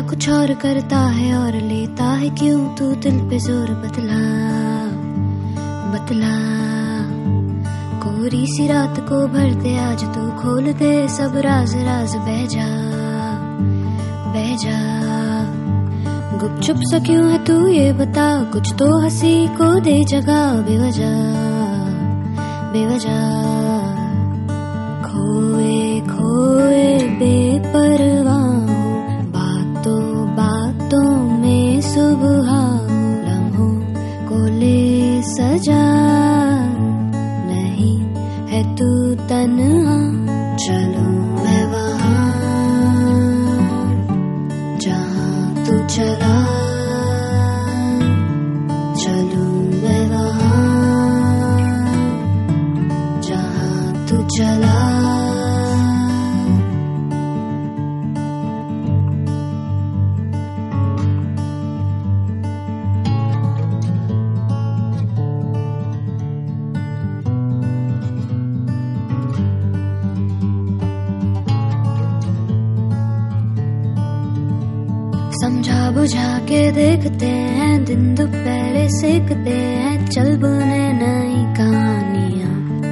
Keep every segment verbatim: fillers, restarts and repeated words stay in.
कुछ और करता है और लेता है क्यों तू दिल पे जोर, बतला बतला। कोरी सी रात को भर दे आज तू, खोल दे सब राज राज, बह जा बह जा। गुपचुप सा क्यों है तू ये बता, कुछ तो हंसी को दे जगह, बेवजह बेवजह। खोए खोए बेपरवाह हूँ, बातों बातों में सुबह लम्हों को ले सजा। नहीं है तू तन्हा, चलूं मैं वहाँ जहाँ तू चला, चलूं मैं वहाँ जहाँ तू चला। समझा बुझा के देखते हैं, दिन दोपहरे सेकते हैं, चल बुने नई कहानियां।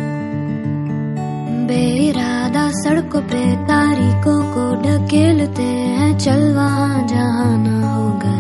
बेइरादा सड़कों पे तारीखों को ढकेलते हैं, चल वहाँ जहाँ ना होगा